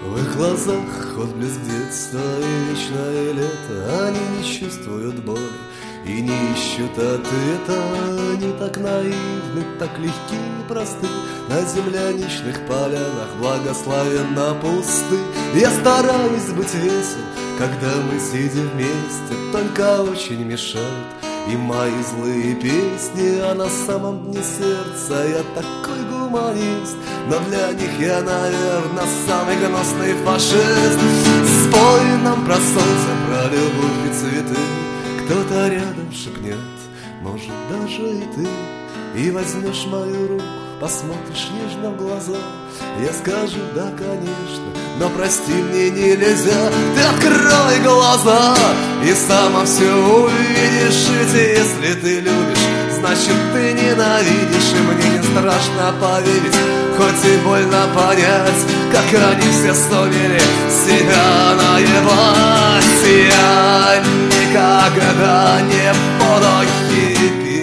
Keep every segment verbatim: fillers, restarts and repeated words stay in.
В их глазах отблеск детства и вечное лето. Они не чувствуют боли и не ищут ответа. Они так наивны, так легки и просты. На земляничных полянах благословенно пусты. Я стараюсь быть весел, когда мы сидим вместе, только очень мешают и мои злые песни. А на самом дне сердца я такой гуманист, но для них я, наверное, самый гнусный фашист. Спой нам про солнце, про любовь и цветы. Кто-то рядом шепнет, может, даже и ты. И возьмешь мою руку, посмотришь нежно в глаза. Я скажу, да, конечно, но прости, мне нельзя. Ты открой глаза и сама все увидишь. Ведь если ты любишь, значит ты ненавидишь. И мне не страшно поверить, хоть и больно понять, как они все сумели себя наебать. Я никогда не буду хиппи.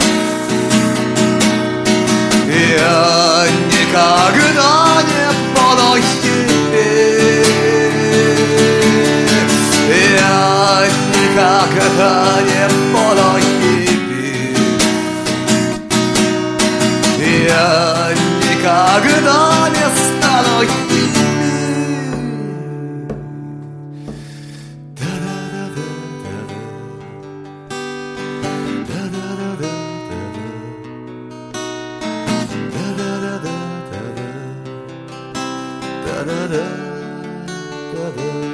Я никогда не буду хиппи. Я никогда не буду хиппи. Я никогда не стану хиппи. Da da da da da.